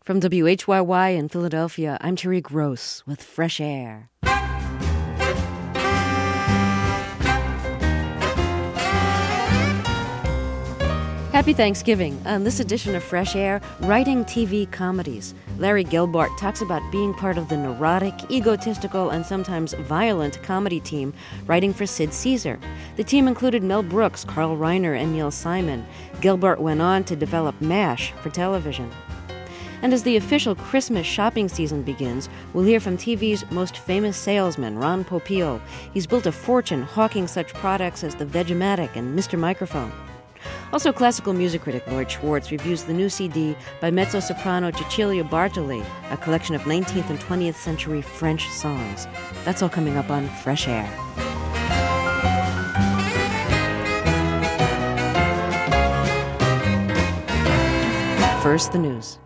From WHYY in Philadelphia, I'm Terry Gross with Fresh Air. Happy Thanksgiving. On this edition of Fresh Air, writing TV comedies. Larry Gelbart talks about being part of the neurotic, egotistical, and sometimes violent comedy team writing for Sid Caesar. The team included Mel Brooks, Carl Reiner, and Neil Simon. Gelbart went on to develop MASH for television. And as the official Christmas shopping season begins, we'll hear from TV's most famous salesman, Ron Popeil. He's built a fortune hawking such products as the Vegematic and Mr. Microphone. Also, classical music critic Lloyd Schwartz reviews the new CD by mezzo-soprano Cecilia Bartoli, a collection of 19th and 20th century French songs. That's all coming up on Fresh Air. First, the news.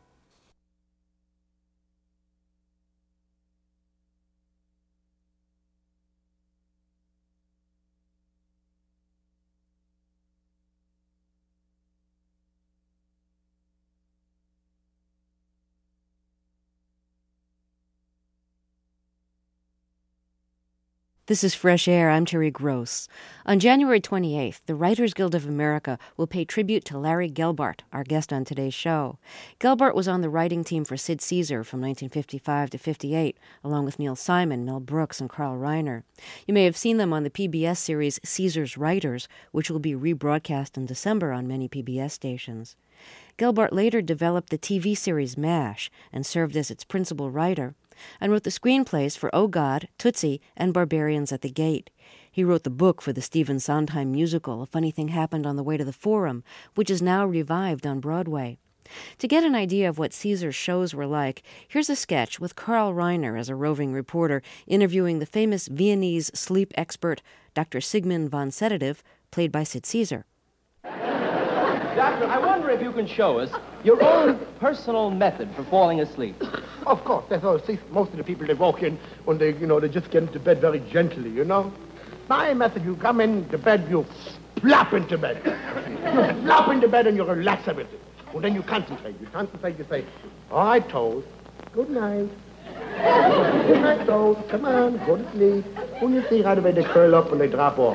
This is Fresh Air. I'm Terry Gross. On January 28th, the Writers Guild of America will pay tribute to Larry Gelbart, our guest on today's show. Gelbart was on the writing team for Sid Caesar from 1955 to 58, along with Neil Simon, Mel Brooks, and Carl Reiner. You may have seen them on the PBS series Caesar's Writers, which will be rebroadcast in December on many PBS stations. Gelbart later developed the TV series MASH and served as its principal writer, and wrote the screenplays for Oh God, Tootsie, and Barbarians at the Gate. He wrote the book for the Stephen Sondheim musical, A Funny Thing Happened on the Way to the Forum, which is now revived on Broadway. To get an idea of what Caesar's shows were like, here's a sketch with Carl Reiner as a roving reporter interviewing the famous Viennese sleep expert Dr. Sigmund von Sedative, played by Sid Caesar. Doctor, I wonder if you can show us your own personal method for falling asleep. Of course, that's all. See, most of the people, they walk in when they just get into bed very gently, My method, you come into bed, you flop into bed. You flop into bed and you relax everything. And then you concentrate. You say, all right, Toes, good night. Good night, Toes. Come on, go to sleep. When you see right away, they curl up and they drop off.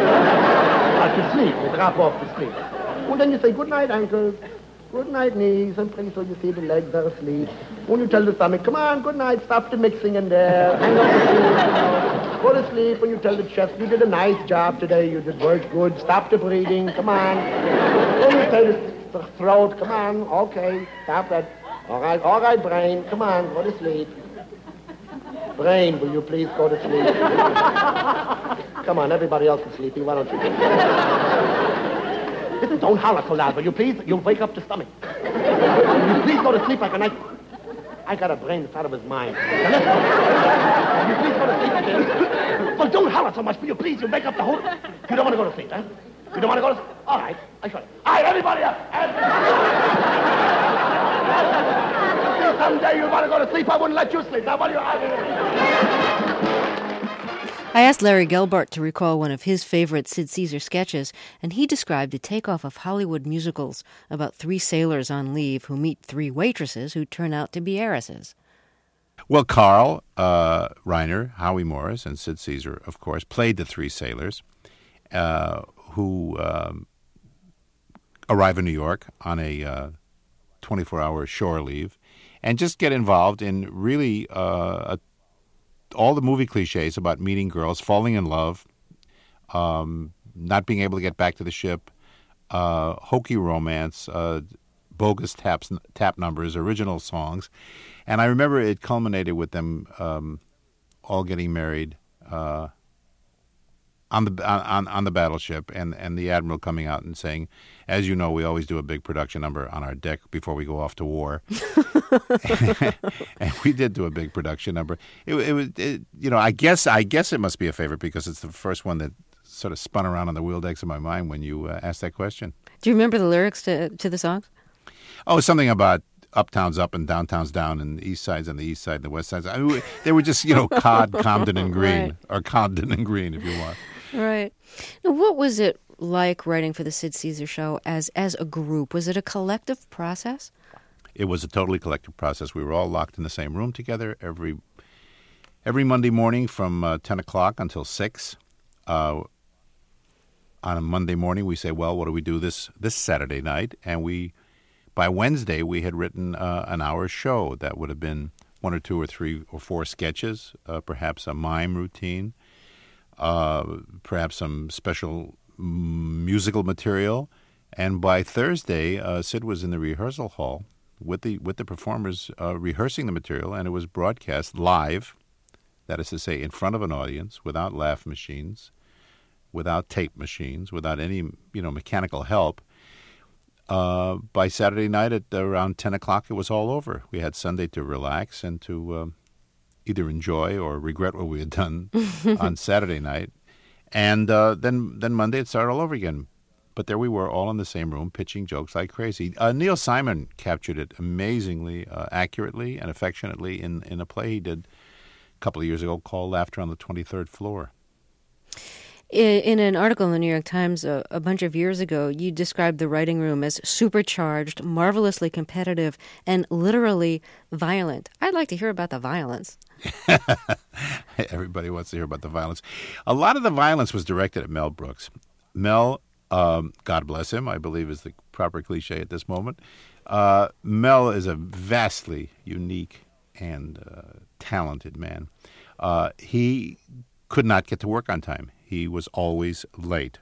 To sleep, they drop off to sleep. And then you say, good night, ankles. Good night, knees. And pretty soon you see the legs are asleep. When you tell the stomach, come on, good night, stop the mixing in there. Hang up the food, go to sleep. When you tell the chest, you did a nice job today. You did work good. Stop the breathing. Come on. When you tell the throat, come on. Okay, stop that. All right, brain. Come on, go to sleep. Brain, will you please go to sleep? Come on, everybody else is sleeping. Why don't you? Listen, don't holler so loud, will you please? You'll wake up the stomach. Will you please go to sleep like a night? I got a brain that's out of his mind. Now listen. Will you please go to sleep again? Well, don't holler so much, will you please? You'll wake up the whole... You don't want to go to sleep, huh? You don't want to go to sleep? All right, I shall. All right, everybody up! Someday you want to go to sleep, I wouldn't let you sleep. Now, what do you... I asked Larry Gelbart to recall one of his favorite Sid Caesar sketches, and he described a takeoff of Hollywood musicals about three sailors on leave who meet three waitresses who turn out to be heiresses. Well, Carl Reiner, Howie Morris, and Sid Caesar, of course, played the three sailors who arrive in New York on a 24-hour shore leave and just get involved in really all the movie cliches about meeting girls, falling in love, not being able to get back to the ship, hokey romance, bogus tap numbers, original songs. And I remember it culminated with them all getting married on the battleship, and the admiral coming out and saying, as you know, we always do a big production number on our deck before we go off to war. And we did do a big production number. I guess it must be a favorite because it's the first one that sort of spun around on the wheel decks of my mind when you asked that question. Do you remember the lyrics to the songs? Oh, something about uptown's up and downtown's down, and the east side's on the east side and the west side's. They were just, Cod, Compton, and Green, right. Or Condon and Green, if you want. Right. Now, what was it like writing for the Sid Caesar show as a group? Was it a collective process? It was a totally collective process. We were all locked in the same room together every Monday morning from 10 o'clock until 6. On a Monday morning, we say, well, what do we do this Saturday night? And by Wednesday, we had written an hour show that would have been 1 or 2 or 3 or 4 sketches, perhaps a mime routine, perhaps some special musical material. And by Thursday, Sid was in the rehearsal hall with the performers rehearsing the material, and it was broadcast live, that is to say, in front of an audience, without laugh machines, without tape machines, without any mechanical help. By Saturday night at around 10 o'clock, it was all over. We had Sunday to relax and to either enjoy or regret what we had done on Saturday night. And then Monday it started all over again. But there we were, all in the same room, pitching jokes like crazy. Neil Simon captured it amazingly, accurately, and affectionately in a play he did a couple of years ago called Laughter on the 23rd Floor. In an article in the New York Times a bunch of years ago, you described the writing room as supercharged, marvelously competitive, and literally violent. I'd like to hear about the violence. Everybody wants to hear about the violence. A lot of the violence was directed at Mel Brooks. Mel, God bless him, I believe is the proper cliche at this moment. Mel is a vastly unique and talented man. He could not get to work on time. He was always late.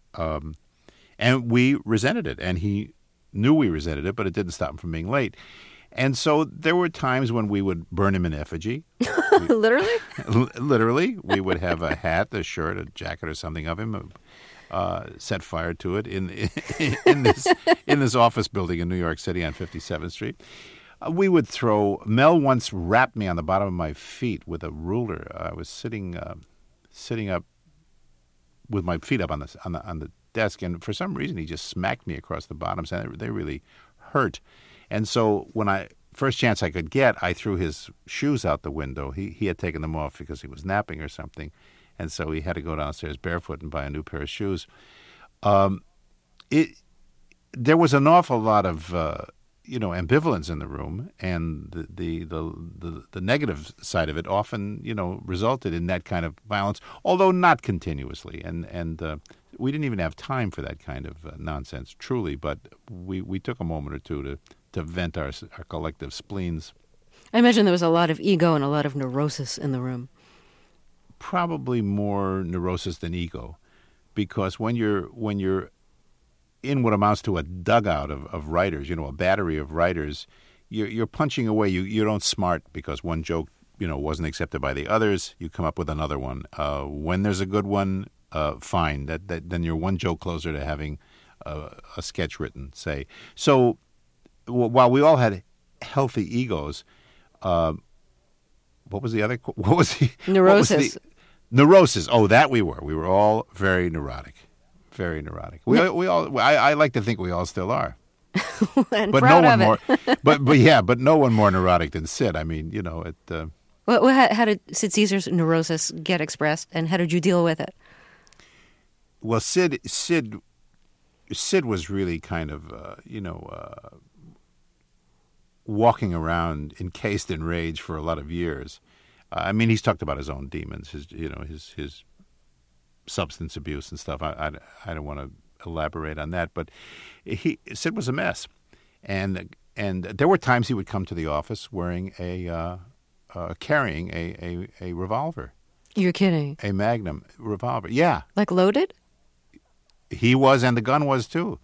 And we resented it. And he knew we resented it, but it didn't stop him from being late. And so there were times when we would burn him in effigy. Literally? Literally. We would have a hat, a shirt, a jacket or something of him, set fire to it in this office building in New York City on 57th Street. We would throw... Mel once rapped me on the bottom of my feet with a ruler. I was sitting up with my feet up on the desk, and for some reason he just smacked me across the bottoms, and they really hurt. And so when first chance I could get, I threw his shoes out the window. He had taken them off because he was napping or something, and so he had to go downstairs barefoot and buy a new pair of shoes. There was an awful lot of ambivalence in the room, and the negative side of it often resulted in that kind of violence, although not continuously. And we didn't even have time for that kind of nonsense, truly. But we took a moment or two to vent our collective spleens. I imagine there was a lot of ego and a lot of neurosis in the room. Probably more neurosis than ego, because when you're in what amounts to a dugout of writers, a battery of writers, you're punching away. You don't smart because one joke, wasn't accepted by the others. You come up with another one. When there's a good one, fine. Then you're one joke closer to having a sketch written, say. So while we all had healthy egos, what was the other? What was the neurosis? Neurosis. Oh, that we were. We were all very neurotic. Very neurotic. We all. I like to think we all still are. And but proud no one of more. but no one more neurotic than Sid. I mean, How did Sid Caesar's neurosis get expressed, and how did you deal with it? Well, Sid was really kind of walking around encased in rage for a lot of years. I mean, he's talked about his own demons, his substance abuse and stuff. I don't want to elaborate on that, but Sid was a mess, and there were times he would come to the office wearing carrying a revolver. You're kidding? A Magnum revolver, yeah. Like loaded? He was, and the gun was too.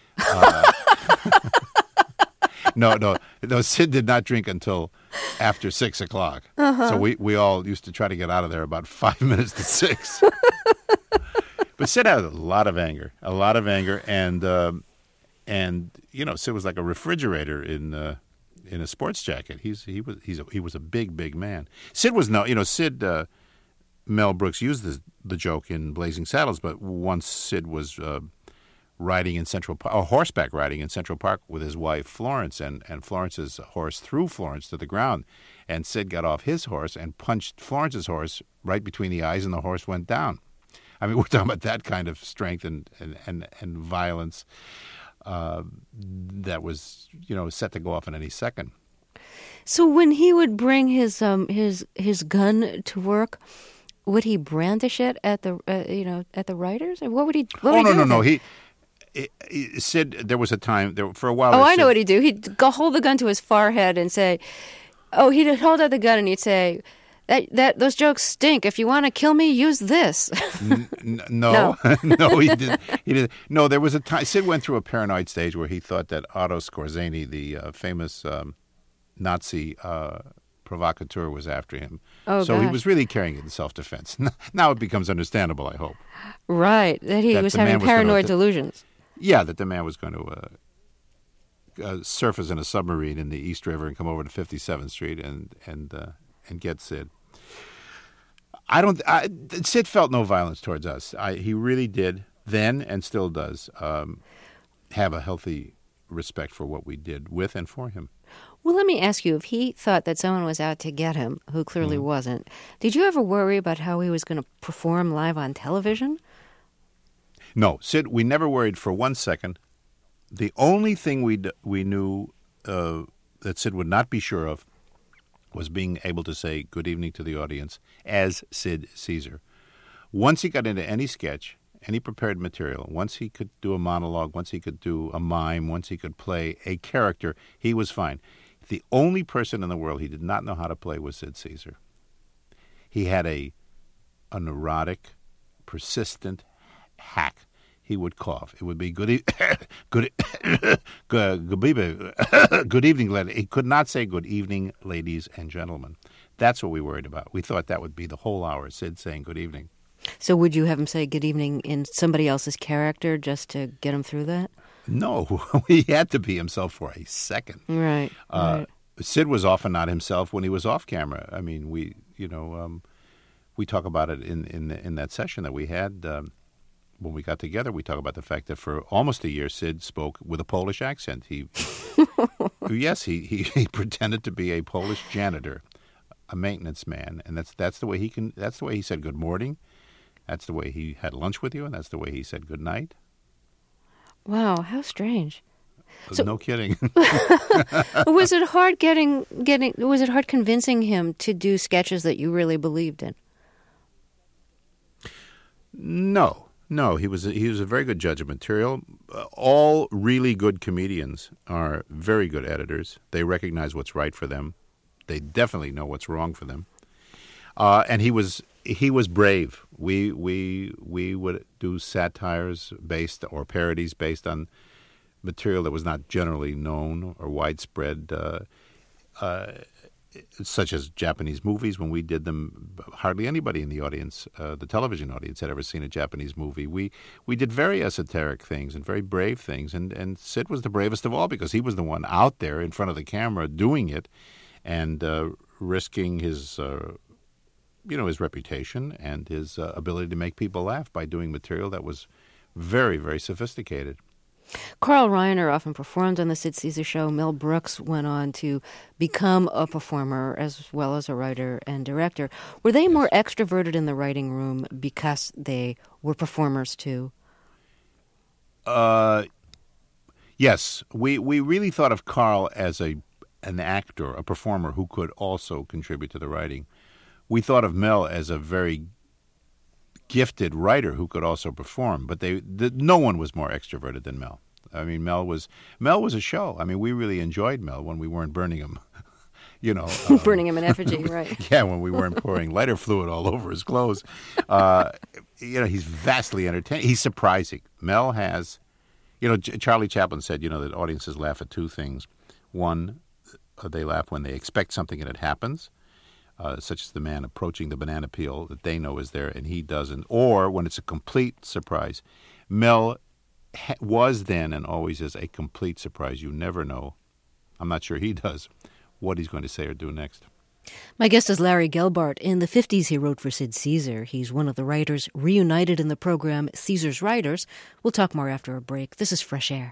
No. Sid did not drink until after 6 o'clock. So we all used to try to get out of there about 5 minutes to 6. But Sid had a lot of anger, and Sid was like a refrigerator in a sports jacket. He was a big man. Sid was Mel Brooks used the joke in Blazing Saddles, but once Sid was riding in Central Park, horseback riding in Central Park with his wife Florence, and Florence's horse threw Florence to the ground, and Sid got off his horse and punched Florence's horse right between the eyes, and the horse went down. I mean, we're talking about that kind of strength and violence. that was, set to go off in any second. So when he would bring his gun to work, would he brandish it at the at the writers? Or what would he? No. Sid, there was a time for a while. Oh, I know what he'd do. He'd go hold the gun to his forehead and say, "Oh," he'd hold out the gun and he'd say, "That those jokes stink. If you want to kill me, use this." No, no, he didn't. He didn't. No, there was a time. Sid went through a paranoid stage where he thought that Otto Skorzeny, the famous Nazi provocateur, was after him. Oh, so gosh. he was really carrying it in self-defense. Now it becomes understandable, I hope. Right, that he was having paranoid delusions. Yeah, that the man was going to surface in a submarine in the East River and come over to 57th Street and get Sid. Sid felt no violence towards us. He really did then and still does have a healthy respect for what we did with and for him. Well, let me ask you, if he thought that someone was out to get him, who clearly wasn't, did you ever worry about how he was going to perform live on television? No, Sid, we never worried for 1 second. The only thing we knew that Sid would not be sure of was being able to say good evening to the audience as Sid Caesar. Once he got into any sketch, any prepared material, once he could do a monologue, once he could do a mime, once he could play a character, he was fine. The only person in the world he did not know how to play was Sid Caesar. He had a neurotic, persistent hack. He would cough. It would be good evening, ladies. He could not say good evening, ladies and gentlemen. That's what we worried about. We thought that would be the whole hour, Sid saying good evening. So would you have him say good evening in somebody else's character just to get him through that? No, he had to be himself for a second. Right. Sid was often not himself when he was off camera. I mean, we talk about it in that session that we had when we got together. We talk about the fact that for almost a year, Sid spoke with a Polish accent. He pretended to be a Polish janitor, a maintenance man, and that's the way he can. That's the way he said good morning. That's the way he had lunch with you, and that's the way he said good night. Wow, how strange. So, no kidding. Was it hard was it hard convincing him to do sketches that you really believed in? No, he was a very good judge of material. All really good comedians are very good editors. They recognize what's right for them. They definitely know what's wrong for them. And he was brave. We would do satires based or parodies based on material that was not generally known or widespread, such as Japanese movies. When we did them, hardly anybody in the audience, the television audience, had ever seen a Japanese movie. We did very esoteric things and very brave things, and Sid was the bravest of all because he was the one out there in front of the camera doing it and risking his his reputation and his ability to make people laugh by doing material that was very, very sophisticated. Carl Reiner often performed on the Sid Caesar Show. Mel Brooks went on to become a performer as well as a writer and director. Were they more extroverted in the writing room because they were performers too? Yes. We really thought of Carl as an actor, a performer who could also contribute to the writing. We thought of Mel as a very gifted writer who could also perform, but no one was more extroverted than Mel. I mean, Mel was a show. I mean, we really enjoyed Mel when we weren't burning him, burning him in effigy, right? Yeah, when we weren't pouring lighter fluid all over his clothes. He's vastly entertaining. He's surprising. Mel has, Charlie Chaplin said, that audiences laugh at two things. One, they laugh when they expect something and it happens. Such as the man approaching the banana peel that they know is there and he doesn't, or when it's a complete surprise. Mel was then and always is a complete surprise. You never know, I'm not sure he does, what he's going to say or do next. My guest is Larry Gelbart. In the 50s, he wrote for Sid Caesar. He's one of the writers reunited in the program Caesar's Writers. We'll talk more after a break. This is Fresh Air.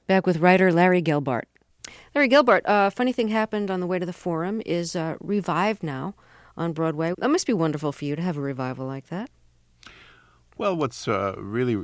Back with writer Larry Gelbart. Larry Gelbart, Funny Thing Happened on the Way to the Forum is revived now on Broadway. That must be wonderful for you to have a revival like that. Well, what's really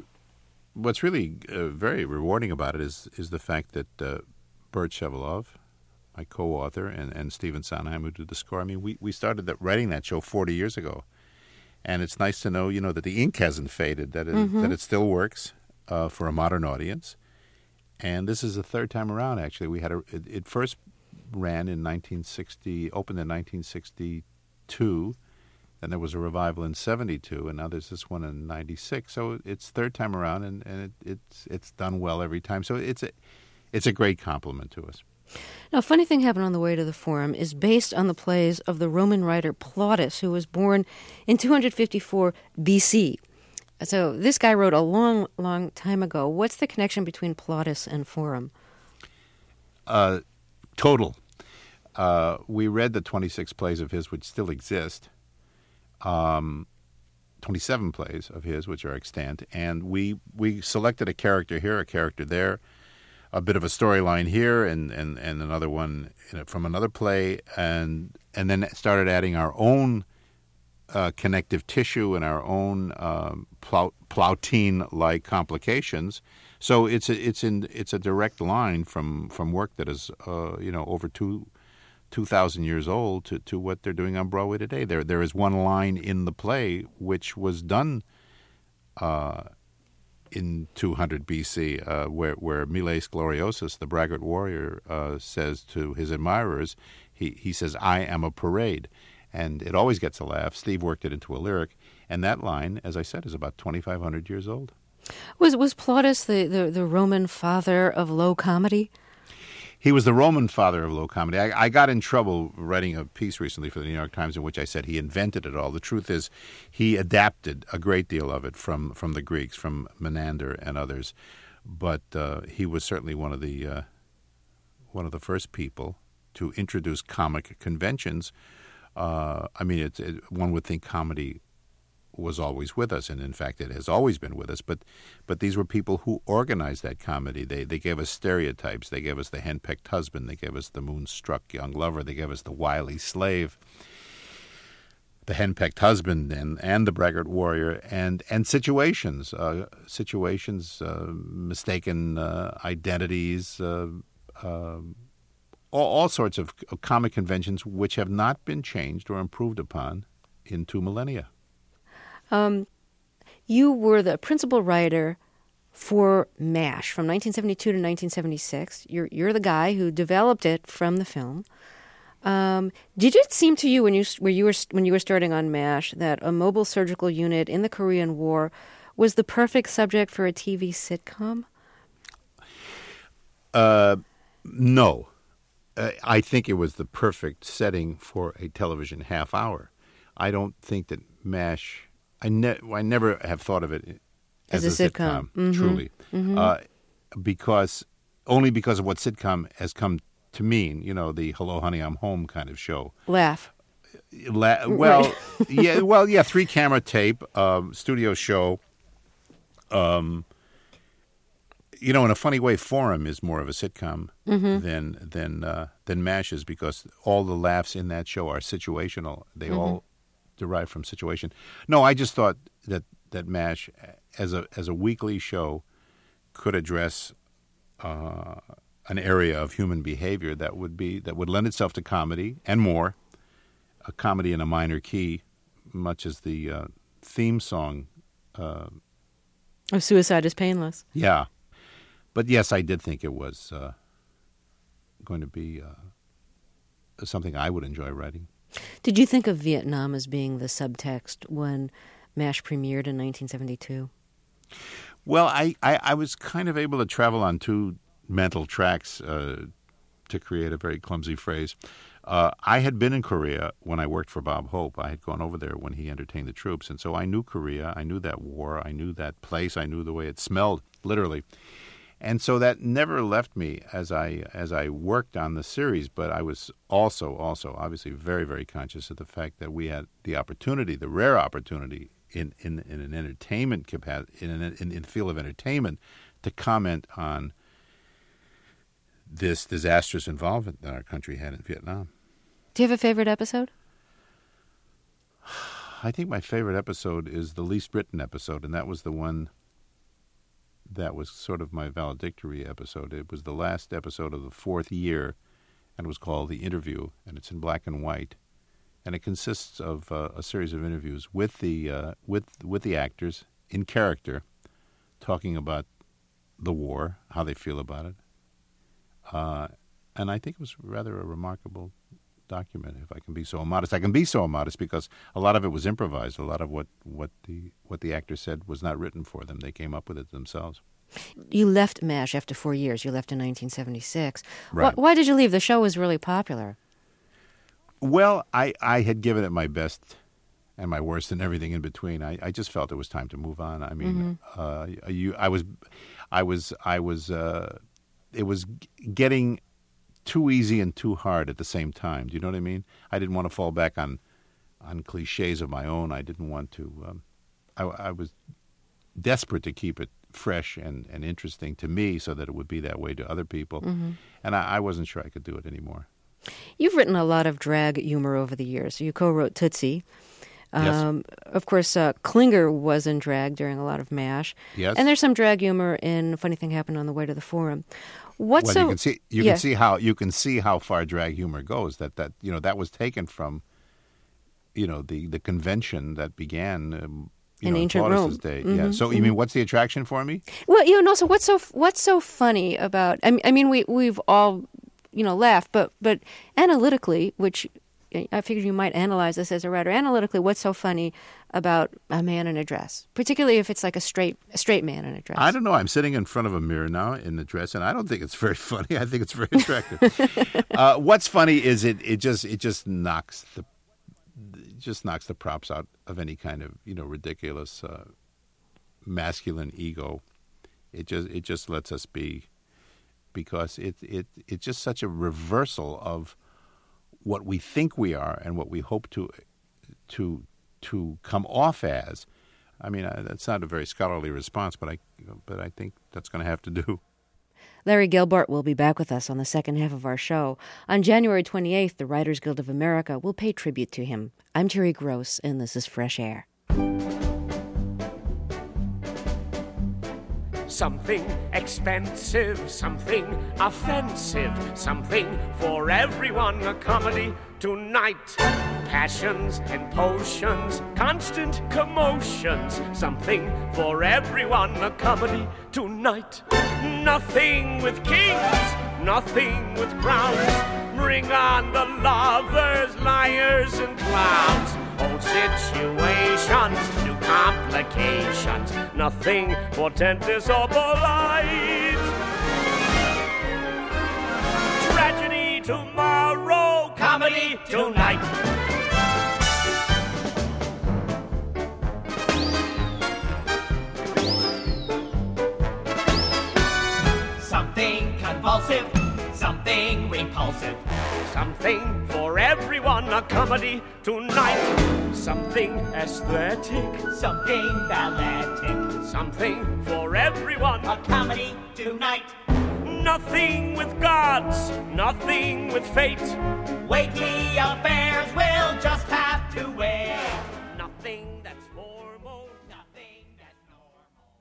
very rewarding about it is the fact that Bert Shevelov, my co-author, and Stephen Sondheim, who did the score. I mean, we started writing that show 40 years ago, and it's nice to know, that the ink hasn't faded, that it still works for a modern audience. And this is the third time around. Actually, we had it first ran in 1960, opened in 1962. Then there was a revival in 72, and now there's this one in 96. So it's third time around, and it's done well every time. So it's a great compliment to us. Now, Funny Thing Happened on the Way to the Forum is based on the plays of the Roman writer Plautus, who was born in 254 B.C. So this guy wrote a long, long time ago. What's the connection between Plautus and Forum? Total. We read the 26 plays of his, which still exist. 27 plays of his, which are extant, and we selected a character here, a character there, a bit of a storyline here, and another one from another play, and then started adding our own connective tissue and our own Plautin-like complications. So it's a direct line from work that is over 2,000 years old to what they're doing on Broadway today. There is one line in the play which was done in 200 B.C., where Miles Gloriosus, the braggart warrior, says to his admirers, he says, "I am a parade." And it always gets a laugh. Steve worked it into a lyric. And that line, as I said, is about 2,500 years old. Was Plautus the Roman father of low comedy? He was the Roman father of low comedy. I got in trouble writing a piece recently for the New York Times in which I said he invented it all. The truth is he adapted a great deal of it from the Greeks, from Menander and others. But he was certainly one of the first people to introduce comic conventions. One would think comedy was always with us, and in fact it has always been with us, but these were people who organized that comedy. They gave us stereotypes. They gave us the henpecked husband. They gave us the moonstruck young lover. They gave us the wily slave, the henpecked husband, and the braggart warrior, and situations, mistaken identities, all sorts of comic conventions which have not been changed or improved upon in 2 millennia. You were the principal writer for MASH from 1972 to 1976. You're the guy who developed it from the film. Did it seem to you when you were starting on MASH that a mobile surgical unit in the Korean War was the perfect subject for a TV sitcom? No. I think it was the perfect setting for a television half hour. I don't think that MASH. I never have thought of it as a sitcom. Mm-hmm. Truly, because of what sitcom has come to mean. The "Hello, Honey, I'm Home" kind of show. Laugh. Well, yeah. 3-camera tape, studio show. In a funny way, Forum is more of a sitcom than MASH is, because all the laughs in that show are situational. They all derive from situation. No, I just thought that MASH, as a weekly show, could address an area of human behavior that would lend itself to comedy and more, a comedy in a minor key, much as the theme song of "Suicide is Painless." Yeah. But yes, I did think it was going to be something I would enjoy writing. Did you think of Vietnam as being the subtext when MASH premiered in 1972? Well, I was kind of able to travel on 2 mental tracks, to create a very clumsy phrase. I had been in Korea when I worked for Bob Hope. I had gone over there when he entertained the troops, and so I knew Korea. I knew that war. I knew that place. I knew the way it smelled, literally. And so that never left me as I worked on the series, but I was also obviously very, very conscious of the fact that we had the opportunity, the rare opportunity in an entertainment capacity, in the field of entertainment, to comment on this disastrous involvement that our country had in Vietnam. Do you have a favorite episode? I think my favorite episode is the least written episode, and that was the one that was sort of my valedictory episode. It was the last episode of the fourth year, and it was called The Interview, and it's in black and white. And it consists of a series of interviews with the actors in character, talking about the war, how they feel about it. And I think it was rather a remarkable document, if I can be so modest. I can be so modest because a lot of it was improvised. A lot of what the actor said was not written for them. They came up with it themselves. You left MASH after 4 years. You left in 1976. Right. Why did you leave? The show was really popular. Well, I had given it my best and my worst and everything in between. I just felt it was time to move on. I mean, it was getting too easy and too hard at the same time. Do you know what I mean? I didn't want to fall back on cliches of my own. I didn't want to. I was desperate to keep it fresh and interesting to me so that it would be that way to other people. Mm-hmm. And I wasn't sure I could do it anymore. You've written a lot of drag humor over the years. You co-wrote Tootsie. Yes. Of course, Klinger was in drag during a lot of MASH. Yes. And there's some drag humor in Funny Thing Happened on the Way to the Forum. You can see how far drag humor goes. That was taken from, the convention that began in ancient Plautus's Rome. day. Mm-hmm, Yeah. So you mean what's the attraction for me? Well, and also what's so funny about? I mean, we've all laughed, but analytically, which I figured you might analyze this as a writer. Analytically, what's so funny about a man in a dress, particularly if it's like a straight man in a dress? I don't know. I'm sitting in front of a mirror now in the dress, and I don't think it's very funny. I think it's very attractive. What's funny is it just knocks the props out of any kind of ridiculous masculine ego. It just lets us be, because it's just such a reversal of what we think we are and what we hope to come off as. I mean, that's not a very scholarly response, but I think that's going to have to do. Larry Gelbart will be back with us on the second half of our show. On January 28th, the Writers Guild of America will pay tribute to him. I'm Terry Gross, and this is Fresh Air. Something expensive, something offensive, something for everyone, a comedy tonight. Passions and potions, constant commotions, something for everyone, a comedy tonight. Nothing with kings, nothing with crowns, bring on the lovers, liars and clowns. Old situations, new complications, nothing portentous or polite. Tragedy tomorrow, comedy tonight. Something convulsive, something repulsive, something for everyone, a comedy tonight. Something aesthetic, something balletic, something for everyone, a comedy tonight. Nothing with gods, nothing with fate. Weighty affairs will just have to wait. Nothing that's formal, nothing that's normal.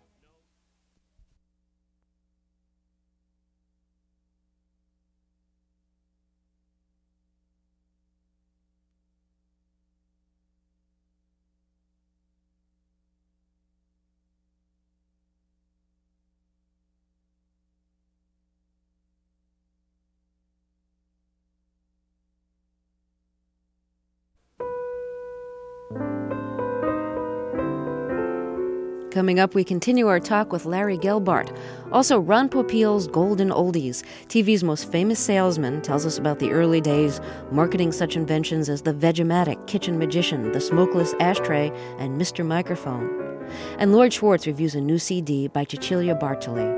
Coming up, we continue our talk with Larry Gelbart. Also, Ron Popeil's Golden Oldies, TV's most famous salesman, tells us about the early days marketing such inventions as the Vegematic, Kitchen Magician, the Smokeless Ashtray, and Mr. Microphone. And Lord Schwartz reviews a new CD by Cecilia Bartoli.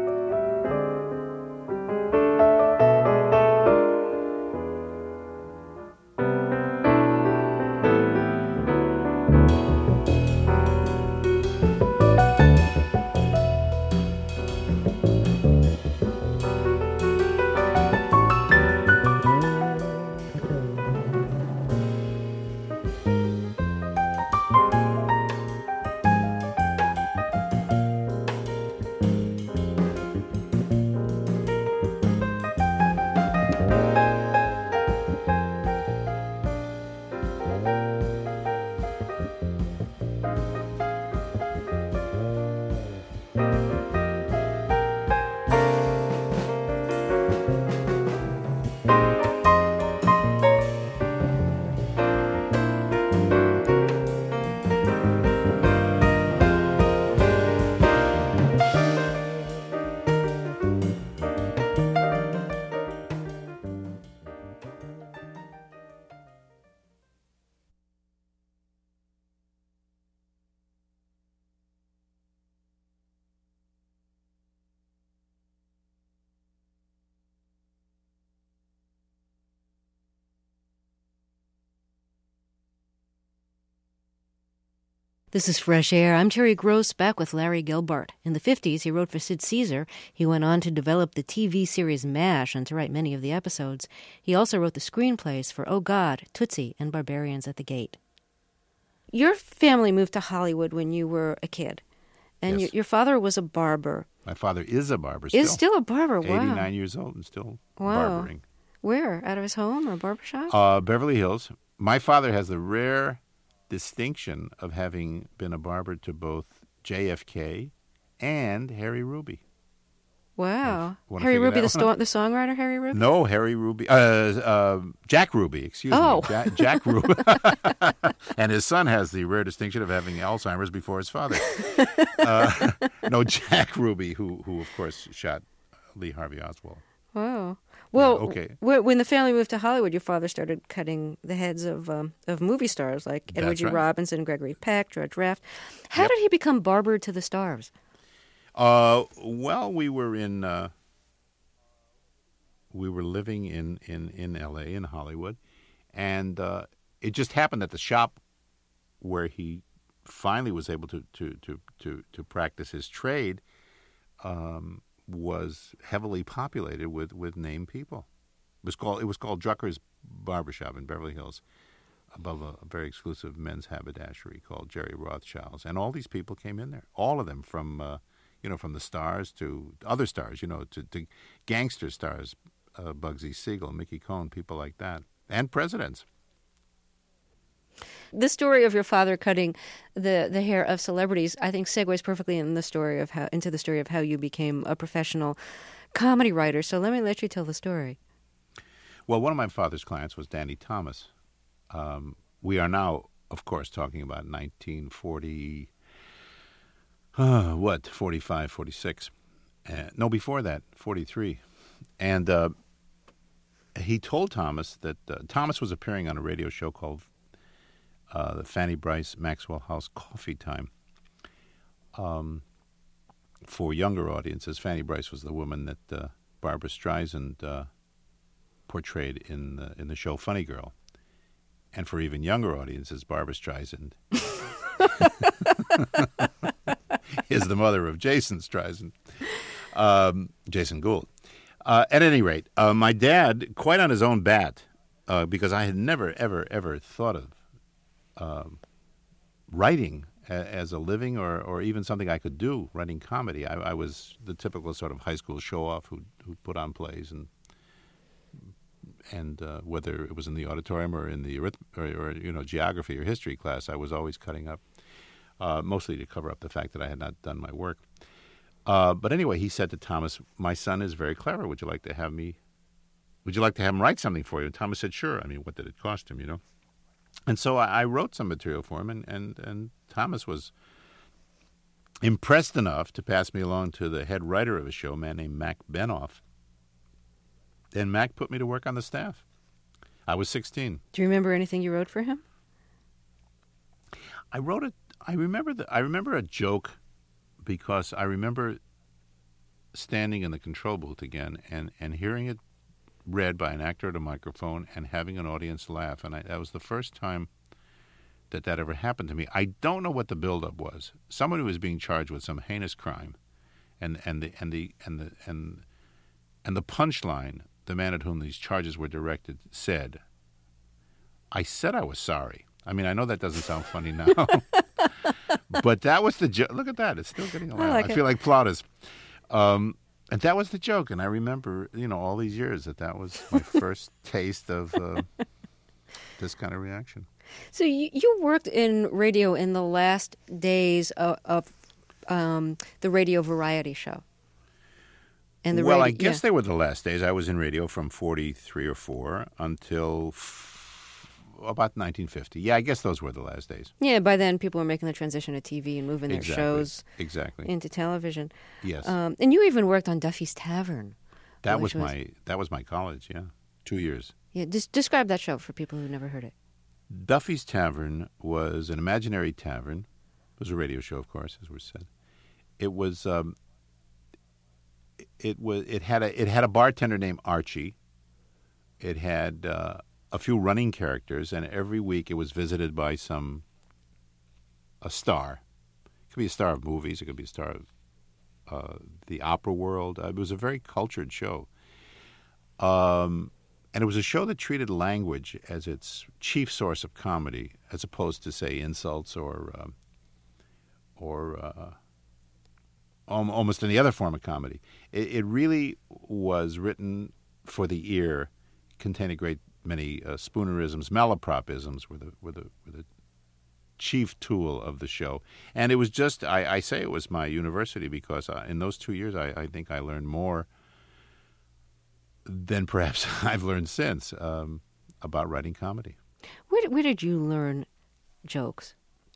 This is Fresh Air. I'm Terry Gross, back with Larry Gelbart. In the 50s, he wrote for Sid Caesar. He went on to develop the TV series MASH and to write many of the episodes. He also wrote the screenplays for Oh God, Tootsie, and Barbarians at the Gate. Your family moved to Hollywood when you were a kid, and Yes. your father was a barber. My father is a barber still. Is still a barber, wow. 89 years old and still Wow. barbering. Where? Out of his home or barbershop? Beverly Hills. My father has the rare distinction of having been a barber to both JFK and Harry Ruby. Wow. wanna Harry figure Ruby, that one out? the songwriter Harry Ruby? No, Harry Ruby. Jack Ruby, excuse Oh. me. Jack Ruby. And his son has the rare distinction of having Alzheimer's before his father. No, Jack Ruby, who of course shot Lee Harvey Oswald. Wow. Well, okay. When the family moved to Hollywood, your father started cutting the heads of movie stars like Edward That's G. right. Robinson, Gregory Peck, George Raft. How Yep. did he become barber to the stars? Well, we were living in L.A., in Hollywood, and it just happened that the shop where he finally was able to practice his trade was heavily populated with named people. It was called Drucker's Barbershop in Beverly Hills, above a very exclusive men's haberdashery called Jerry Rothschild's, and all these people came in there. All of them from from the stars to other stars, to gangster stars, Bugsy Siegel, Mickey Cohen, people like that, and presidents. The story of your father cutting the hair of celebrities, I think, segues perfectly into the story of how you became a professional comedy writer. So let you tell the story. Well, one of my father's clients was Danny Thomas. We are now, of course, talking about 1940, 45, 46. No, before that, 43. And he told Thomas that Thomas was appearing on a radio show called the Fanny Bryce Maxwell House Coffee Time for younger audiences. Fanny Bryce was the woman that Barbra Streisand portrayed in the show Funny Girl. And for even younger audiences, Barbra Streisand is the mother of Jason Streisand, Jason Gould. At any rate, my dad, quite on his own bat, because I had never, ever, ever thought of writing as a living or even something I could do, writing comedy. I was the typical sort of high school show-off who put on plays and whether it was in the auditorium or in the geography or history class, I was always cutting up, mostly to cover up the fact that I had not done my work. But anyway, he said to Thomas, "My son is very clever. Would you like to have him write something for you?" And Thomas said, "Sure." I mean, what did it cost him, And so I wrote some material for him, and Thomas was impressed enough to pass me along to the head writer of a show, a man named Mac Benoff. And Mac put me to work on the staff. I was 16. Do you remember anything you wrote for him? I remember a joke because I remember standing in the control booth again and hearing it read by an actor at a microphone and having an audience laugh. And that was the first time that ever happened to me. I don't know what the buildup was. Someone who was being charged with some heinous crime, and the punchline, the man at whom these charges were directed, said, "I said I was sorry." I mean, I know that doesn't sound funny now, but that was the joke. Look at that; it's still getting a laugh. I feel like Plautus. And that was the joke, and I remember, all these years that was my first taste of this kind of reaction. So you worked in radio in the last days of the radio variety show. And I guess they were the last days. I was in radio from 43 or 4 until about 1950. Yeah, I guess those were the last days. Yeah, by then people were making the transition to TV and moving their shows into television. Yes. And you even worked on Duffy's Tavern. That was my college, yeah. 2 years. Yeah, describe that show for people who've never heard it. Duffy's Tavern was an imaginary tavern. It was a radio show, of course, as was said. It was it had a bartender named Archie. It had a few running characters, and every week it was visited by some a star. It could be a star of movies. It could be a star of the opera world. It was a very cultured show. And it was a show that treated language as its chief source of comedy, as opposed to, say, insults or almost any other form of comedy. It really was written for the ear, contained a great many spoonerisms, malapropisms were the chief tool of the show. And it was just, I say it was my university because in those 2 years I think I learned more than perhaps I've learned since about writing comedy. Where did you learn jokes?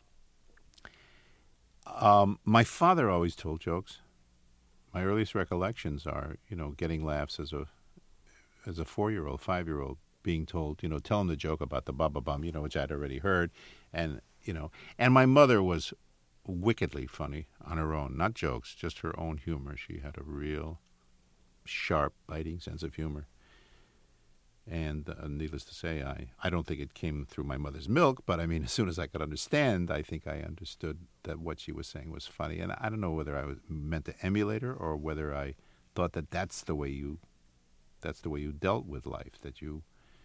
My father always told jokes. My earliest recollections are, getting laughs as a 4-year-old, 5-year-old, being told, tell him the joke about the baba bum, which I'd already heard, and my mother was wickedly funny on her own, not jokes, just her own humor. She had a real sharp, biting sense of humor. And needless to say, I don't think it came through my mother's milk, but I mean, as soon as I could understand, I think I understood that what she was saying was funny. And I don't know whether I was meant to emulate her or whether I thought that that's the way you dealt with life, that you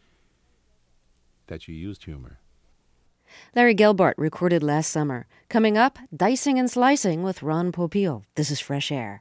used humor. Larry Gelbart recorded last summer. Coming up, Dicing and Slicing with Ron Popeil. This is Fresh Air.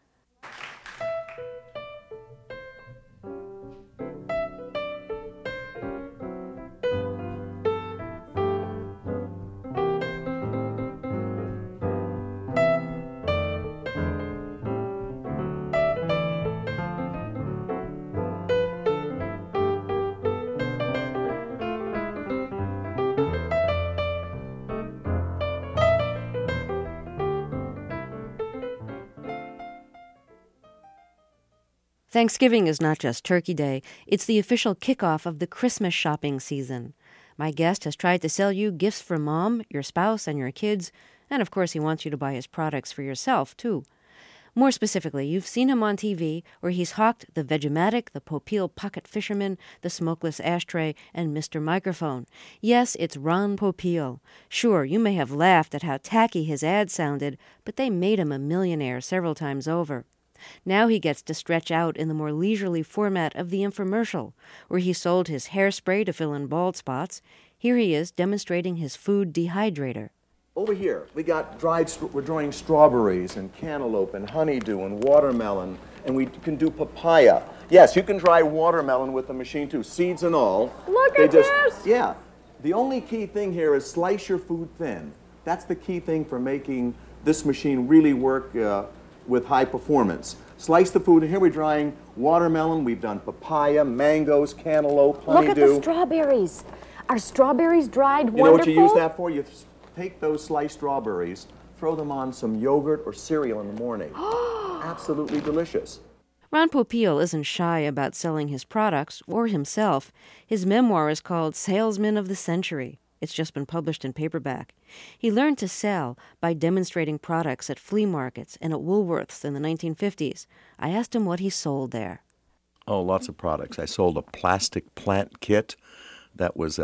Thanksgiving is not just Turkey Day, it's the official kickoff of the Christmas shopping season. My guest has tried to sell you gifts for Mom, your spouse, and your kids, and of course he wants you to buy his products for yourself, too. More specifically, you've seen him on TV, where he's hawked the Vegematic, the Popeil Pocket Fisherman, the Smokeless Ashtray, and Mr. Microphone. Yes, it's Ron Popeil. Sure, you may have laughed at how tacky his ads sounded, but they made him a millionaire several times over. Now he gets to stretch out in the more leisurely format of the infomercial, where he sold his hairspray to fill in bald spots. Here he is demonstrating his food dehydrator. Over here, we're drying strawberries and cantaloupe and honeydew and watermelon, and we can do papaya. Yes, you can dry watermelon with the machine too, seeds and all. Look at this! Yeah. The only key thing here is slice your food thin. That's the key thing for making this machine really work with high performance. Slice the food, and here we're drying watermelon. We've done papaya, mangoes, cantaloupe, honeydew. Look at the strawberries. Are strawberries dried wonderful? You know what you use that for? You take those sliced strawberries, throw them on some yogurt or cereal in the morning. Absolutely delicious. Ron Popeil isn't shy about selling his products or himself. His memoir is called Salesman of the Century. It's just been published in paperback. He learned to sell by demonstrating products at flea markets and at Woolworths in the 1950s. I asked him what he sold there. Oh, lots of products. I sold a plastic plant kit that was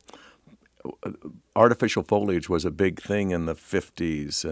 artificial foliage was a big thing in the 50s,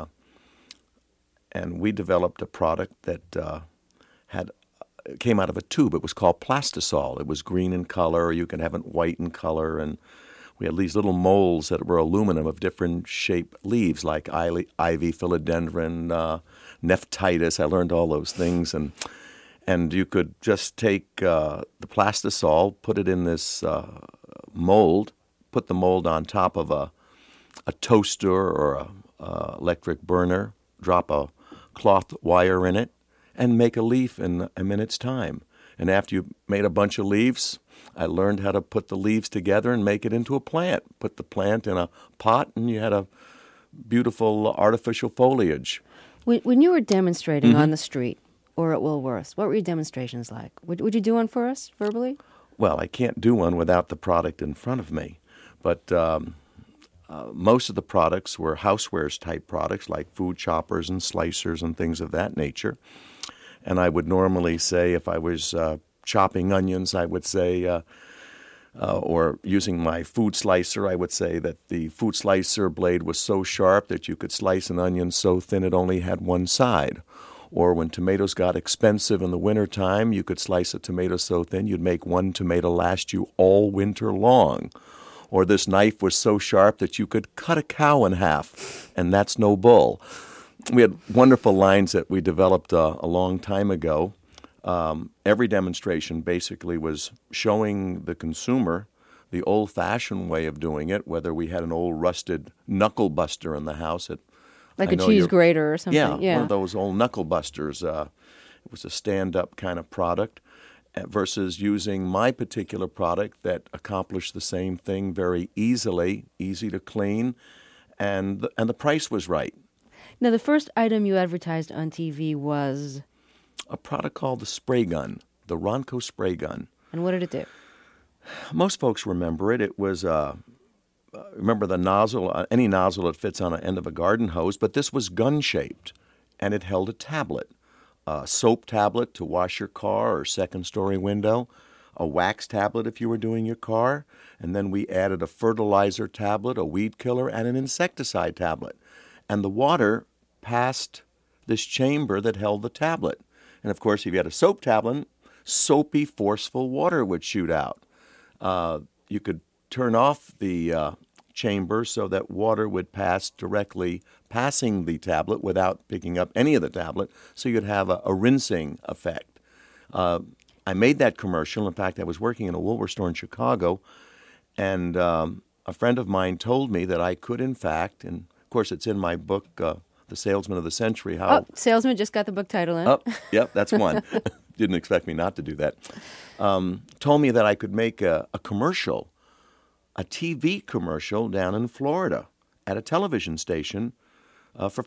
and we developed a product that came out of a tube. It was called Plastisol. It was green in color. You could have it white in color, and we had these little molds that were aluminum of different shaped leaves, like ivy, philodendron, nephtitis. I learned all those things, and you could just take the Plastisol, put it in this mold, put the mold on top of a toaster or a electric burner, drop a cloth wire in it, and make a leaf in a minute's time. And after you made a bunch of leaves, I learned how to put the leaves together and make it into a plant. Put the plant in a pot, and you had a beautiful artificial foliage. When you were demonstrating on the street or at Woolworths, what were your demonstrations like? Would you do one for us verbally? Well, I can't do one without the product in front of me. But most of the products were housewares type products, like food choppers and slicers and things of that nature. And I would normally say, if I was chopping onions, I would say, Or using my food slicer, I would say that the food slicer blade was so sharp that you could slice an onion so thin it only had one side. Or when tomatoes got expensive in the wintertime, you could slice a tomato so thin you'd make one tomato last you all winter long. Or this knife was so sharp that you could cut a cow in half, and that's no bull. We had wonderful lines that we developed a long time ago. Every demonstration basically was showing the consumer the old-fashioned way of doing it, whether we had an old rusted knuckle buster in the house. Like a cheese grater or something. Yeah, one of those old knuckle busters. It was a stand-up kind of product versus using my particular product that accomplished the same thing very easily, easy to clean, and the price was right. Now, the first item you advertised on TV was? A product called the spray gun, the Ronco spray gun. And what did it do? Most folks remember it. It was, remember the nozzle, any nozzle that fits on the end of a garden hose, but this was gun-shaped, and it held a tablet, a soap tablet to wash your car or second-story window, a wax tablet if you were doing your car, and then we added a fertilizer tablet, a weed killer, and an insecticide tablet. And the water passed this chamber that held the tablet. And, of course, if you had a soap tablet, soapy, forceful water would shoot out. You could turn off the chamber so that water would pass directly passing the tablet without picking up any of the tablet, so you'd have a rinsing effect. I made that commercial. In fact, I was working in a Woolworth store in Chicago, and a friend of mine told me that I could, in fact, and, of course, it's in my book, The Salesman of the Century. Salesman just got the book title in. Yep, that's one. Didn't expect me not to do that. Told me that I could make a commercial, a TV commercial down in Florida at a television station for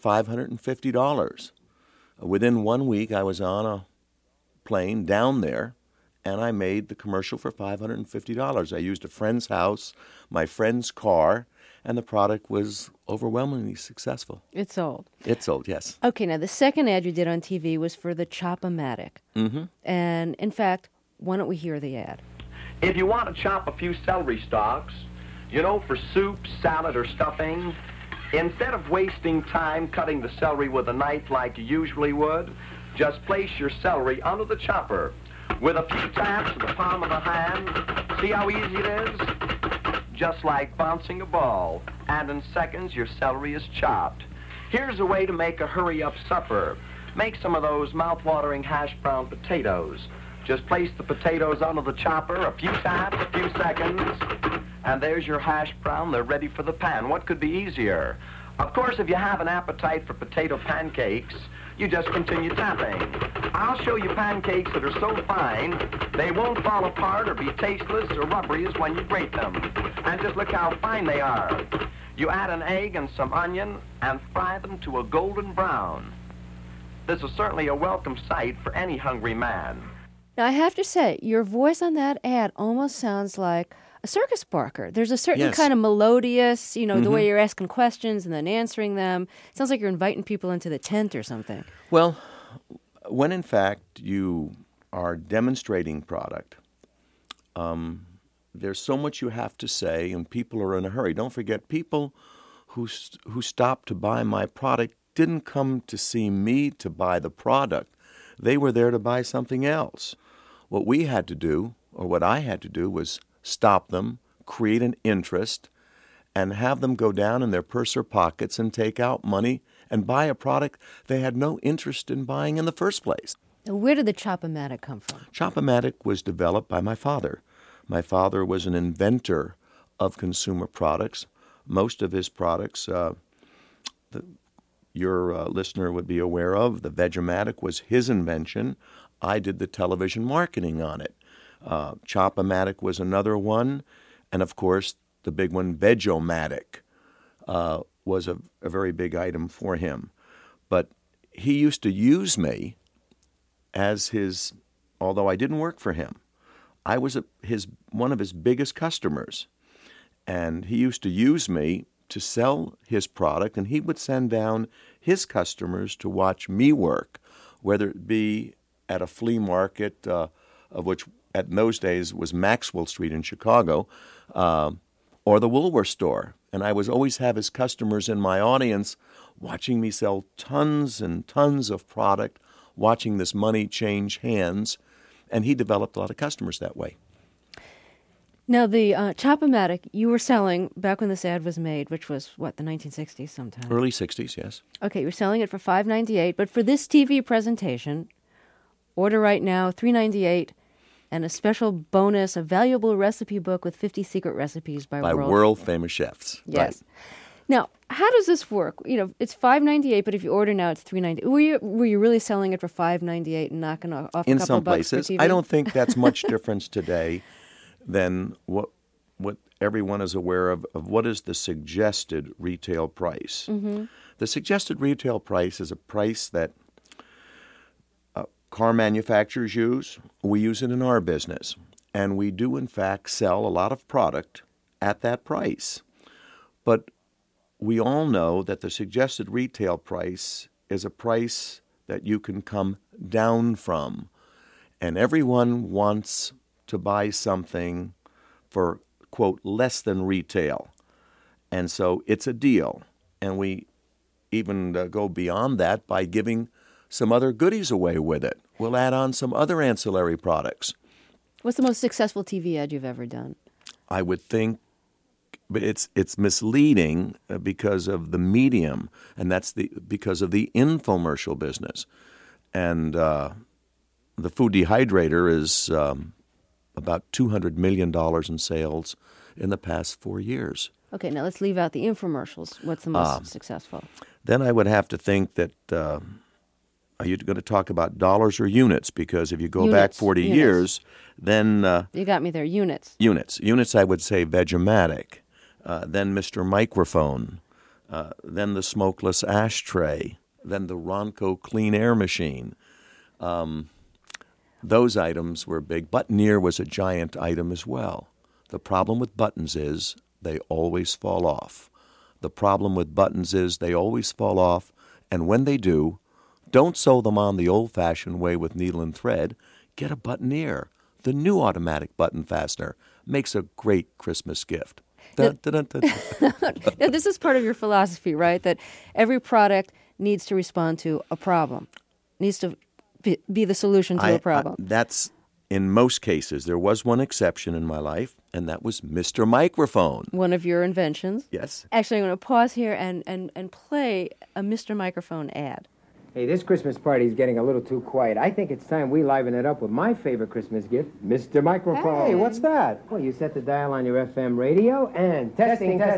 $550. Within 1 week, I was on a plane down there, and I made the commercial for $550. I used a friend's house, my friend's car, and the product was overwhelmingly successful. It sold. It sold, yes. Okay, now the second ad you did on TV was for the Chop-O-Matic. Mm-hmm. And, in fact, why don't we hear the ad? If you want to chop a few celery stalks, for soup, salad, or stuffing, instead of wasting time cutting the celery with a knife like you usually would, just place your celery under the chopper. With a few taps of the palm of the hand, see how easy it is? Just like bouncing a ball, and in seconds your celery is chopped. Here's a way to make a hurry-up supper. Make some of those mouth-watering hash brown potatoes. Just place the potatoes under the chopper, a few taps, a few seconds, and there's your hash brown. They're ready for the pan. What could be easier? Of course, if you have an appetite for potato pancakes, you just continue tapping. I'll show you pancakes that are so fine, they won't fall apart or be tasteless or rubbery as when you grate them. And just look how fine they are. You add an egg and some onion and fry them to a golden brown. This is certainly a welcome sight for any hungry man. Now, I have to say, your voice on that ad almost sounds like a circus barker. There's a certain kind of melodious, the way you're asking questions and then answering them. It sounds like you're inviting people into the tent or something. Well, when in fact you are demonstrating product, there's so much you have to say, and people are in a hurry. Don't forget, people who stopped to buy my product didn't come to see me to buy the product. They were there to buy something else. What we had to do, or what I had to do, was stop them, create an interest, and have them go down in their purse or pockets and take out money and buy a product they had no interest in buying in the first place. Now, where did the Chop-O-Matic come from? Chop-O-Matic was developed by my father. My father was an inventor of consumer products. Most of his products, your listener would be aware of, the Veg-O-Matic was his invention. I did the television marketing on it. Chop-O-Matic was another one. And, of course, the big one, Veg-O-Matic, was a very big item for him. But he used to use me as his, although I didn't work for him, I was one of his biggest customers. And he used to use me to sell his product, and he would send down his customers to watch me work, whether it be at a flea market, of which in those days was Maxwell Street in Chicago, or the Woolworth store. And I was always have his customers in my audience watching me sell tons and tons of product, watching this money change hands, and he developed a lot of customers that way. Now, the Chop-O-Matic you were selling back when this ad was made, which was, what, the 1960s sometime? Early 60s, yes. Okay, you were selling it for $5.98, but for this TV presentation, order right now, $3.98, and a special bonus, a valuable recipe book with 50 secret recipes by world-famous chefs. Yes. Right. Now, how does this work? You know, it's $5.98, but if you order now, it's $3.98. Were you really selling it for $5.98 and knocking off a In couple some bucks places, for TV? I don't think that's much difference today than what everyone is aware of what is the suggested retail price. Mm-hmm. The suggested retail price is a price that car manufacturers use. We use it in our business. And we do, in fact, sell a lot of product at that price. But we all know that the suggested retail price is a price that you can come down from. And everyone wants to buy something for, quote, less than retail. And so it's a deal. And we even go beyond that by giving some other goodies away with it. We'll add on some other ancillary products. What's the most successful TV ad you've ever done? I would think it's misleading because of the medium, and that's because of the infomercial business. And the food dehydrator is about $200 million in sales in the past 4 years. Okay, now let's leave out the infomercials. What's the most successful? Then I would have to think that, are you going to talk about dollars or units? Because if you go back 40 years, then... you got me there, units. Units, I would say Vegematic, then Mr. Microphone, then the smokeless ashtray, then the Ronco clean air machine. Those items were big. Buttoneer was a giant item as well. The problem with buttons is they always fall off. The problem with buttons is they always fall off, and when they do, don't sew them on the old-fashioned way with needle and thread. Get a buttoneer. The new automatic button fastener makes a great Christmas gift. Now, this is part of your philosophy, right? That every product needs to respond to a problem, needs to be the solution to a problem. That's in most cases. There was one exception in my life, and that was Mr. Microphone. One of your inventions. Yes. Actually, I'm going to pause here and play a Mr. Microphone ad. Hey, this Christmas party is getting a little too quiet. I think it's time we liven it up with my favorite Christmas gift, Mr. Microphone. Hey, what's that? Well, you set the dial on your FM radio and testing. Hey,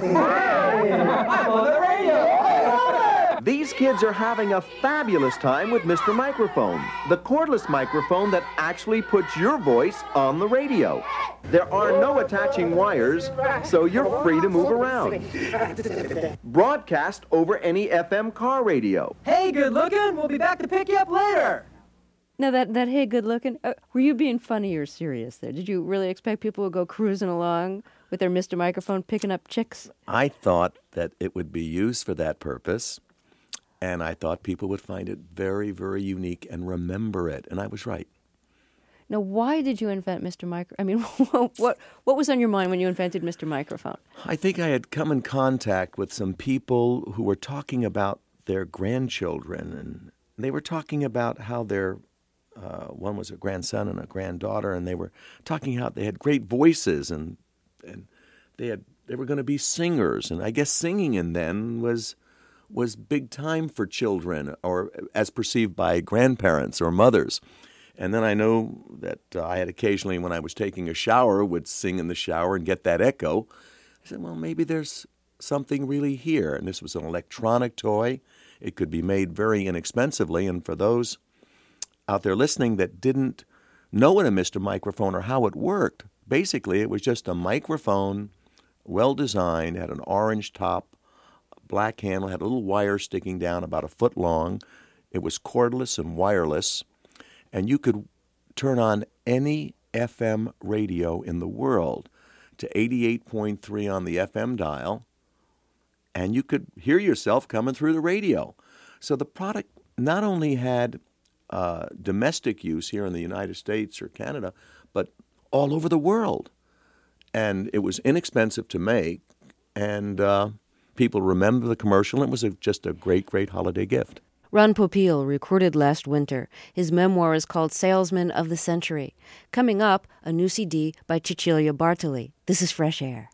I'm on the radio! These kids are having a fabulous time with Mr. Microphone, the cordless microphone that actually puts your voice on the radio. There are no attaching wires, so you're free to move around. Broadcast over any FM car radio. Hey, good looking. We'll be back to pick you up later. Now, that hey, good looking, were you being funny or serious there? Did you really expect people would go cruising along with their Mr. Microphone picking up chicks? I thought that it would be used for that purpose, and I thought people would find it very, very unique and remember it, and I was right. Now, why did you invent Mr. Microphone? I mean, what was on your mind when you invented Mr. Microphone? I think I had come in contact with some people who were talking about their grandchildren, and they were talking about how their one was a grandson and a granddaughter, and they were talking how they had great voices, and they were going to be singers, and I guess singing in then was big time for children, or as perceived by grandparents or mothers. And then I know that I had occasionally, when I was taking a shower, would sing in the shower and get that echo. I said, well, maybe there's something really here. And this was an electronic toy. It could be made very inexpensively. And for those out there listening that didn't know what a Mr. Microphone or how it worked, basically it was just a microphone, well-designed, had an orange top, black handle, had a little wire sticking down about a foot long. It was cordless and wireless. And you could turn on any FM radio in the world to 88.3 on the FM dial, and you could hear yourself coming through the radio. So the product not only had domestic use here in the United States or Canada, but all over the world. And it was inexpensive to make, and people remember the commercial, and it was just a great, great holiday gift. Ron Popeil recorded last winter. His memoir is called Salesman of the Century. Coming up, a new CD by Cecilia Bartoli. This is Fresh Air.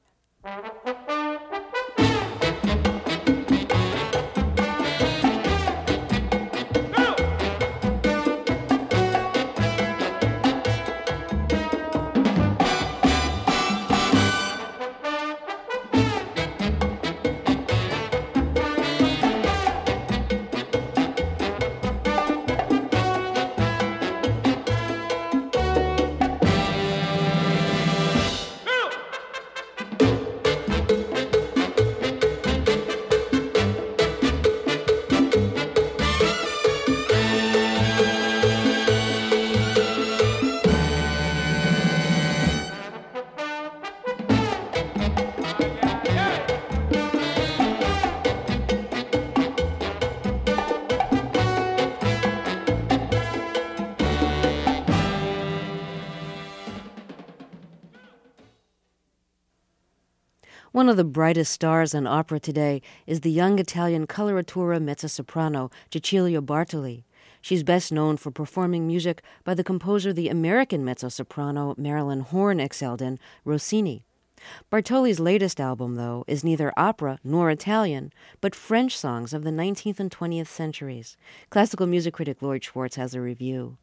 One of the brightest stars in opera today is the young Italian coloratura mezzo-soprano Cecilia Bartoli. She's best known for performing music by the composer the American mezzo-soprano Marilyn Horne excelled in, Rossini. Bartoli's latest album, though, is neither opera nor Italian, but French songs of the 19th and 20th centuries. Classical music critic Lloyd Schwartz has a review.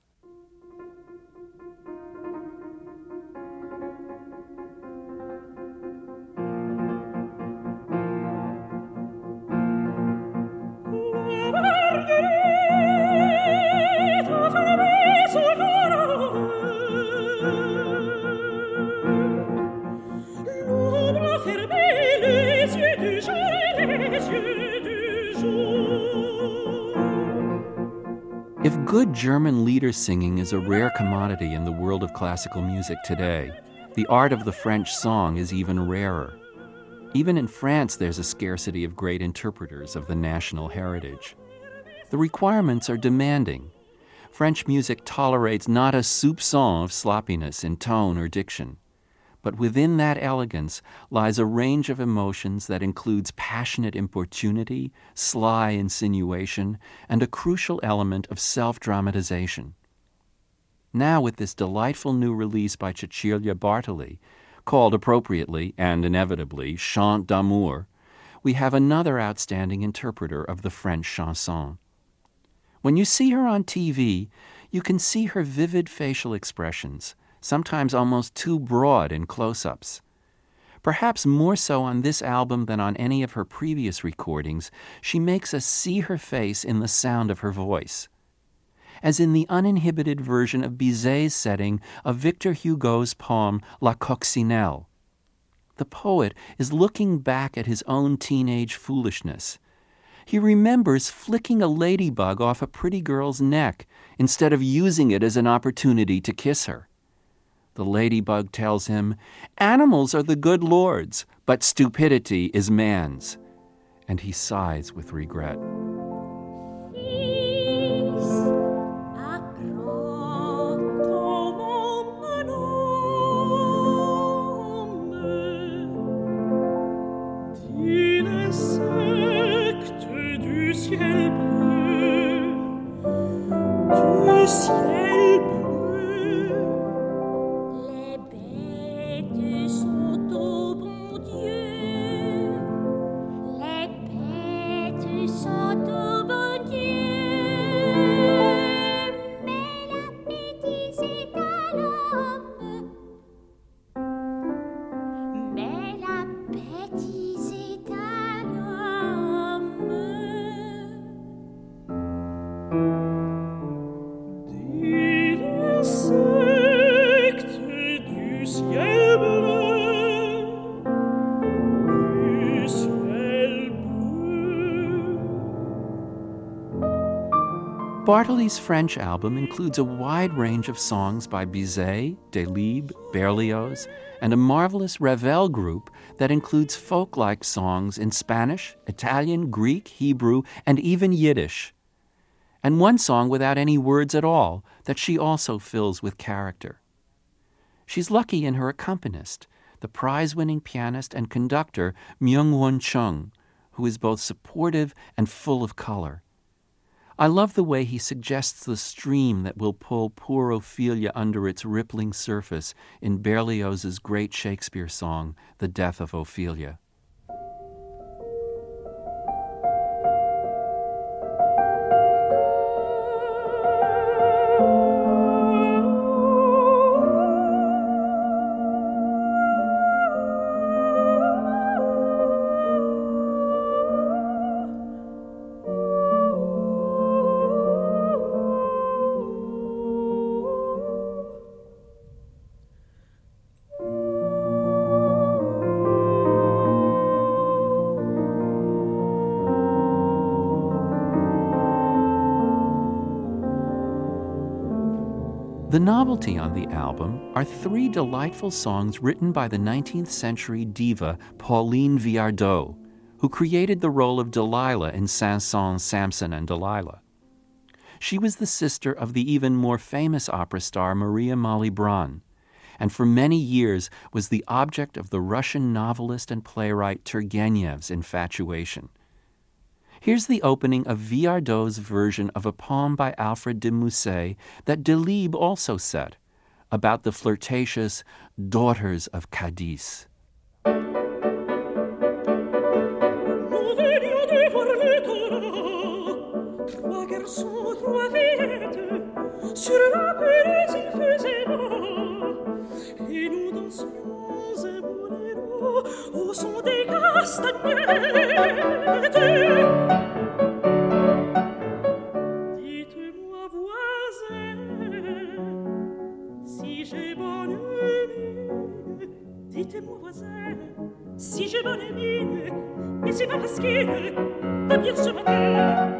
If good German lieder singing is a rare commodity in the world of classical music today, the art of the French song is even rarer. Even in France, there's a scarcity of great interpreters of the national heritage. The requirements are demanding. French music tolerates not a soupçon of sloppiness in tone or diction. But within that elegance lies a range of emotions that includes passionate importunity, sly insinuation, and a crucial element of self-dramatization. Now, with this delightful new release by Cecilia Bartoli, called appropriately and inevitably Chant d'amour, we have another outstanding interpreter of the French chanson. When you see her on TV, you can see her vivid facial expressions, sometimes almost too broad in close-ups. Perhaps more so on this album than on any of her previous recordings, she makes us see her face in the sound of her voice. As in the uninhibited version of Bizet's setting of Victor Hugo's poem La Coccinelle. The poet is looking back at his own teenage foolishness. He remembers flicking a ladybug off a pretty girl's neck instead of using it as an opportunity to kiss her. The ladybug tells him, "Animals are the good Lord's, but stupidity is man's." And he sighs with regret. Bartoli's French album includes a wide range of songs by Bizet, Delibes, Berlioz, and a marvelous Ravel group that includes folk-like songs in Spanish, Italian, Greek, Hebrew, and even Yiddish. And one song without any words at all that she also fills with character. She's lucky in her accompanist, the prize-winning pianist and conductor Myung-Won Chung, who is both supportive and full of color. I love the way he suggests the stream that will pull poor Ophelia under its rippling surface in Berlioz's great Shakespeare song, The Death of Ophelia. The novelty on the album are 3 delightful songs written by the 19th century diva Pauline Viardot, who created the role of Delilah in Saint-Saëns' Samson and Delilah. She was the sister of the even more famous opera star Maria Malibran, and for many years was the object of the Russian novelist and playwright Turgenev's infatuation. Here's the opening of Viardot's version of a poem by Alfred de Musset that Delibes also set, about the flirtatious daughters of Cadiz. Dites-moi, voisin, si j'ai bonne mine, et c'est pas parce qu'il va bien ce matin.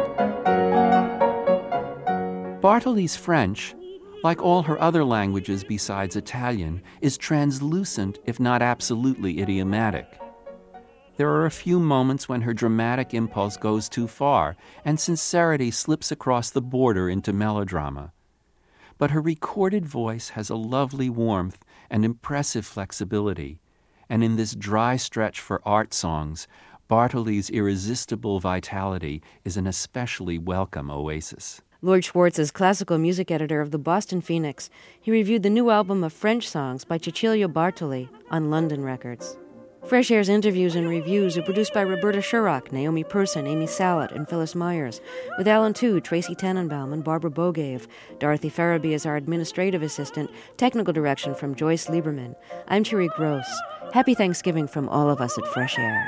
Bartoli's French, like all her other languages besides Italian, is translucent if not absolutely idiomatic. There are a few moments when her dramatic impulse goes too far and sincerity slips across the border into melodrama. But her recorded voice has a lovely warmth and impressive flexibility, and in this dry stretch for art songs, Bartoli's irresistible vitality is an especially welcome oasis. Lloyd Schwartz is classical music editor of the Boston Phoenix. He reviewed the new album of French songs by Cecilia Bartoli on London Records. Fresh Air's interviews and reviews are produced by Roberta Shurrock, Naomi Person, Amy Salat, and Phyllis Myers, with Alan Tude, Tracy Tannenbaum, and Barbara Bogave. Dorothy Farabee is our administrative assistant, technical direction from Joyce Lieberman. I'm Thierry Gross. Happy Thanksgiving from all of us at Fresh Air.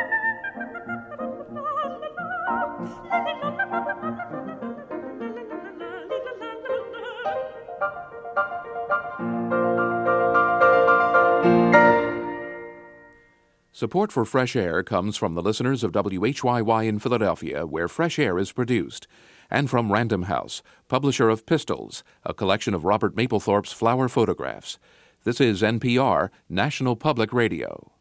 Support for Fresh Air comes from the listeners of WHYY in Philadelphia, where Fresh Air is produced, and from Random House, publisher of Pistols, a collection of Robert Mapplethorpe's flower photographs. This is NPR, National Public Radio.